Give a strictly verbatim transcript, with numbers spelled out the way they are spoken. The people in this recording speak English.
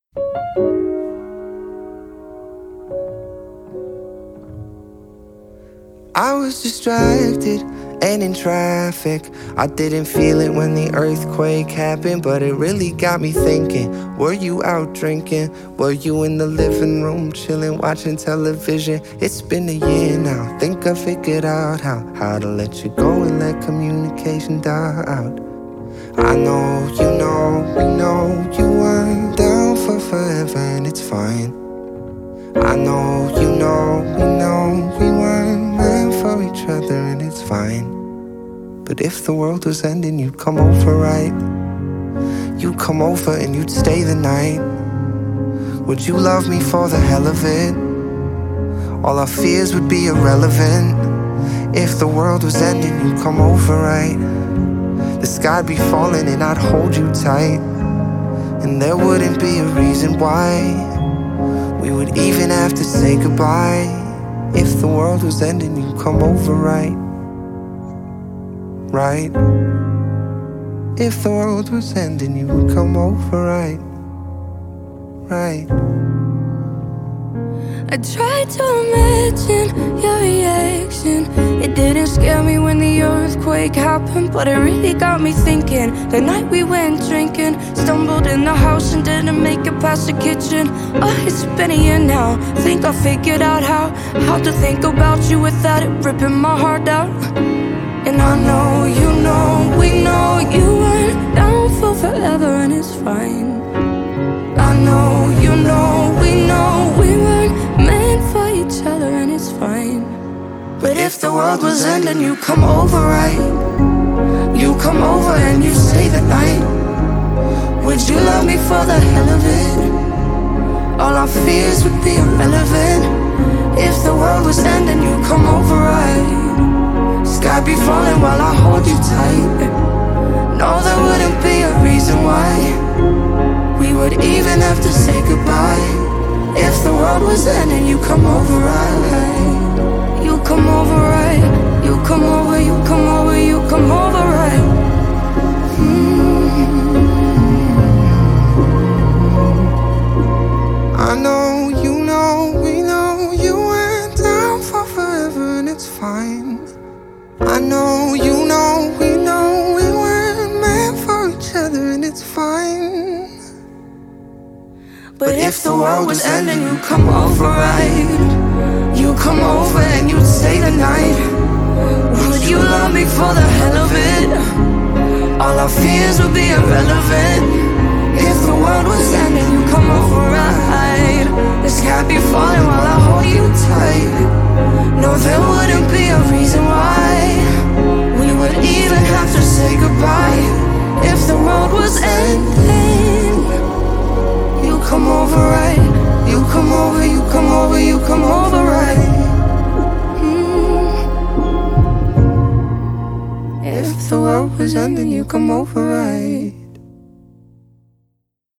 I was distracted and in traffic. I didn't feel it when the earthquake happened, but it really got me thinking. Were you out drinking? Were you in the living room chilling, watching television? It's been a year now. Think I figured out how How to let you go and let communication die out. I know, you know, we know you weren't down for forever, and it's fine. I know, you know, we know we weren't meant for each other, and it's fine. But if the world was ending, you'd come over, right? You'd come over and you'd stay the night. Would you love me for the hell of it? All our fears would be irrelevant. If the world was ending, you'd come over, right? The sky'd be falling and I'd hold you tight, and there wouldn't be a reason why we would even have to say goodbye. If the world was ending, you'd come over, right? Right? If the world was ending, you would come over, right? Right? I tried to imagine your reaction. It didn't scare me when the earthquake happened, but it really got me thinking. The night we went drinking, stumbled in the house and didn't make it past the kitchen. Oh, it's been a year now. Think I figured out how How to think about you without it ripping my heart out. And I know, you know, we know you weren't down for forever, and it's fine. I know, you know, we know we weren't meant for each other, and it's fine. But if the world was ending, you come over, right? You come over and you stay the night. Would you love me for the hell of it? All our fears would be irrelevant. If the world was ending, you come over, right? Sky be falling while I hold you tight. No, there wouldn't be a reason why we would even have to say goodbye. If the world was ending, you come over, right? You come over, right? You come over, you come over, you come over, right? Mm-hmm. I know, you know, we know you went down for forever, and it's fine. I know, you know, we know we weren't meant for each other, and it's fine. But if the world was ending, you come over, right? You come over and you'd stay the night. Would you love me for the hell of it? All our fears would be irrelevant. If the world was ending, you come over, right? The sky be falling while I hold you tight. No, there wouldn't be a reason why we would even have to say goodbye. If the world was ending, you come over, right? You come over, you come over, you come over, right? Mm. If the world was ending, you come over, right?